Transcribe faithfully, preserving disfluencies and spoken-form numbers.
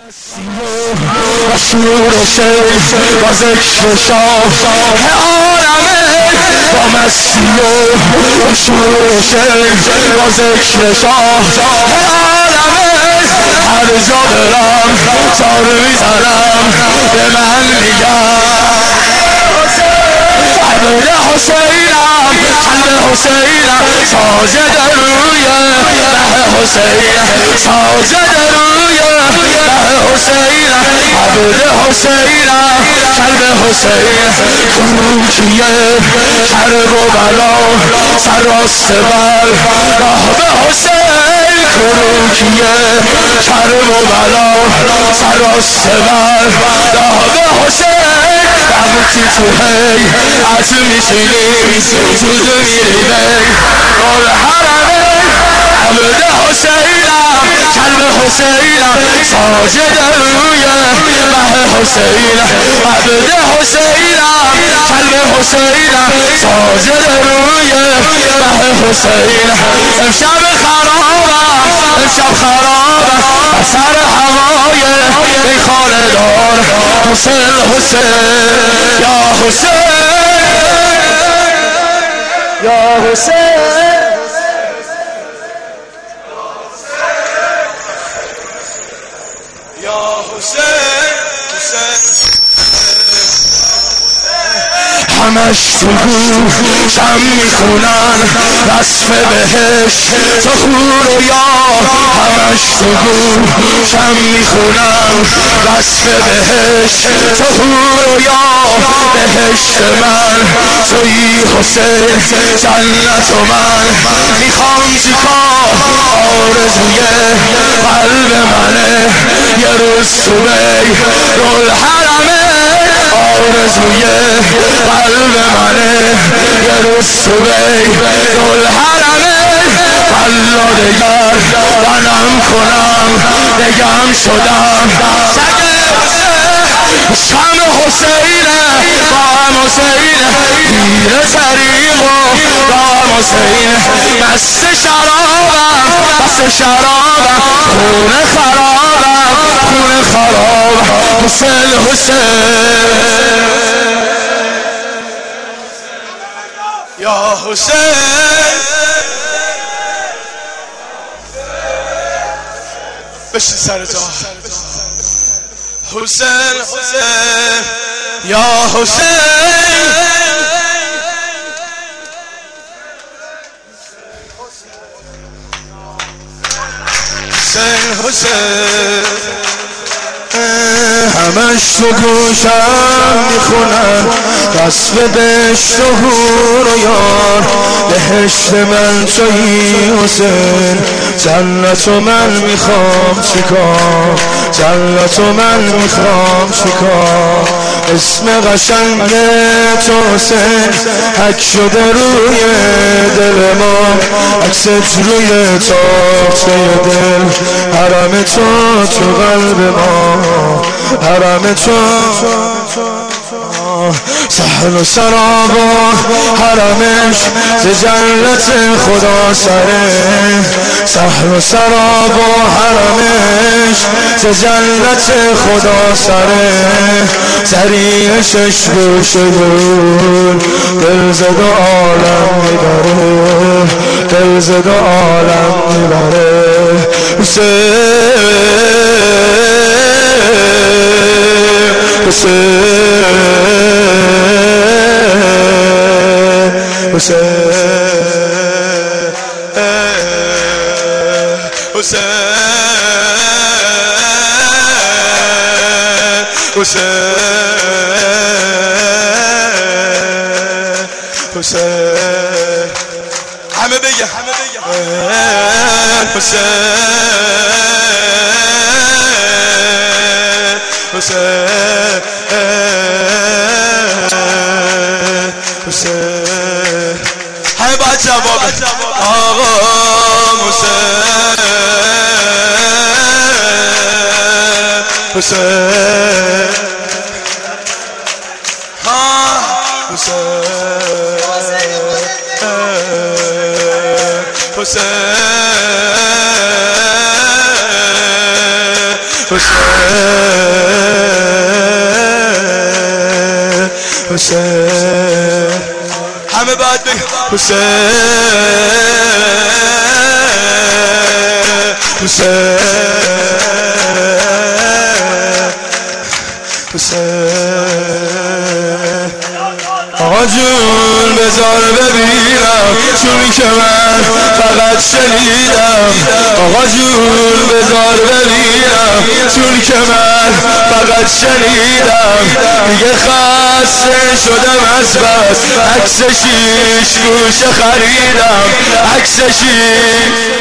و شور شیخ و ذکر شاه عالمه با مستی و شور شیخ و ذکر شاه عالمه هر جا برم سار میزنم به من میگم عبد حسینم قلب حسینم ساجد روی ره حسین ساجد روی ره حسین عبد حسینم قلب حسین کروکیه حرب و بلا سراست بر راه به حسین کروکیه حرب و بلا سراست بر راه به حسین وقتی تو هی از میشینیم زود میری بی رول حرمه عبد حسینم قلب حسینم ساجد روی ره حسین عبد حسینم قلب حسینم ساجد روی ره حسین امشب خرابم امشب خرابم اثر هوای ای خاندان حسین حسین یا حسین یا حسین یا حسین حسین همش تو گوشم میخونن وصف بهش تو خور و یار همش تو گوشم میخونن وصف بهش تو خور و یار بهشت من توی حسین جنت و من میخوام چیکار آرزوی قلب منه یه روز تو بی رول حرمه آرزوی قلب منه یه روز تو بی رول حرمه قلا دگر بنم کنم دگم شدم شم حسینه با هم حسینه گیر طریق و با هم حسینه مست شرابم مست شرابم خونه خرابم خونه خرابم حسین حسین یا حسین بشین سر جا حسین حسین یا حسین حسین حسین همش تو گوشم میخونن وصف بهشت و حور و یار بهشت من تویی حسین جنت و من میخوام چیکار جنت و من میخوام چیکار اسم قشنگ تو حسین حک شده روی دل ما عکست روی تاخته دل حرم تو تو قلب ما حرم تو سحر و سراب و حرمش ز جنت خدا سره سحر و سراب و حرمش ز جنت خدا سره سریع شش گوش دور دل زد و عالم میبره دل زد و عالم میبره حسین حسین حسین حسین حسین حسین همه بگه همه بگه حسین حسین حسین همه باید جواب آقا حسین حسین ها حسین حسین حسین حسین همه بعد بگه حسین حسین حسین آقا جون بذار ببینم چون که من فقط شنیدم آقا جون بذار ببینم چون که من فقط شنیدم دیگه خسته شدم از بس عکس شیش گوشه خریدم عکس شیش